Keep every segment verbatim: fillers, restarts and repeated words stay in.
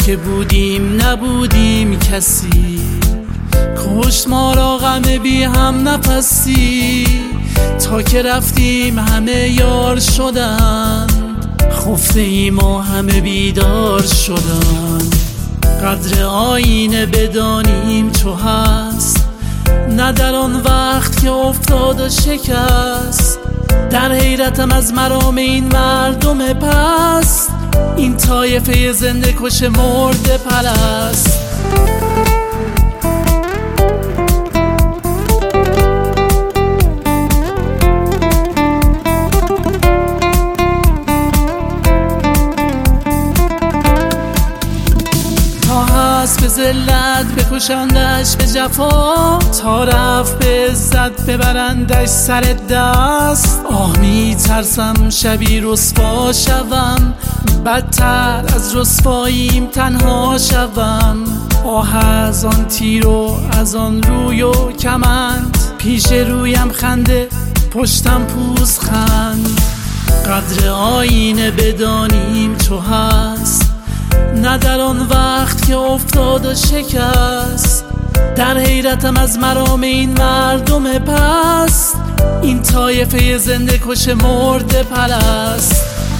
که بودیم نبودیم کسی، کشت ما را غم بی هم نفسی. تا که رفتیم همه یار شدن، خفته ایم و همه بیدار شدن. قدر آینه بدانیم چو هست، نه در آن وقت که افتاد و شکست. در حیرتم از مرام این مردم پست، این طایفه زنده کش مرده پرست. به ذلت بکشندش به جفا، تا رفت به عزت ببرندش سر دست. آه می ترسم شبی رسوا شوم، بدتر از رسواییم تنها شوم. آه از آن تیر و از آن روی و کمند، پیش رویم خنده پشتم پوزخند. قدر آینه بدانیم چو هست، نه در آن وقت که افتاد و شکست. در حیرتم از مرام این مردم پست، این طایفه زنده کش مرده پرست.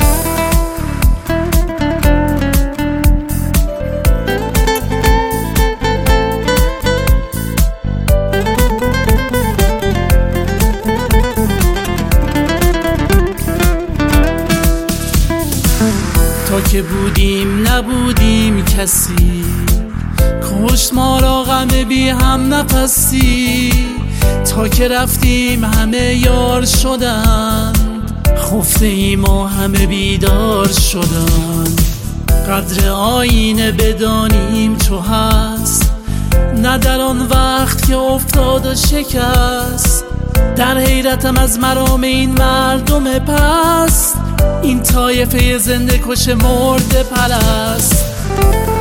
تا که بودیم نبودیم کسی، کشت ما را غم بی هم نفسی. تا که رفتیم همه یار شدند، خفته ایم و همه بیدار شدند. قدر آینه بدانیم چو هست، نه در آن وقت که افتاد و شکست. در حیرتم از مرام این مردم پست، این طایفه زنده کش مرده پرست.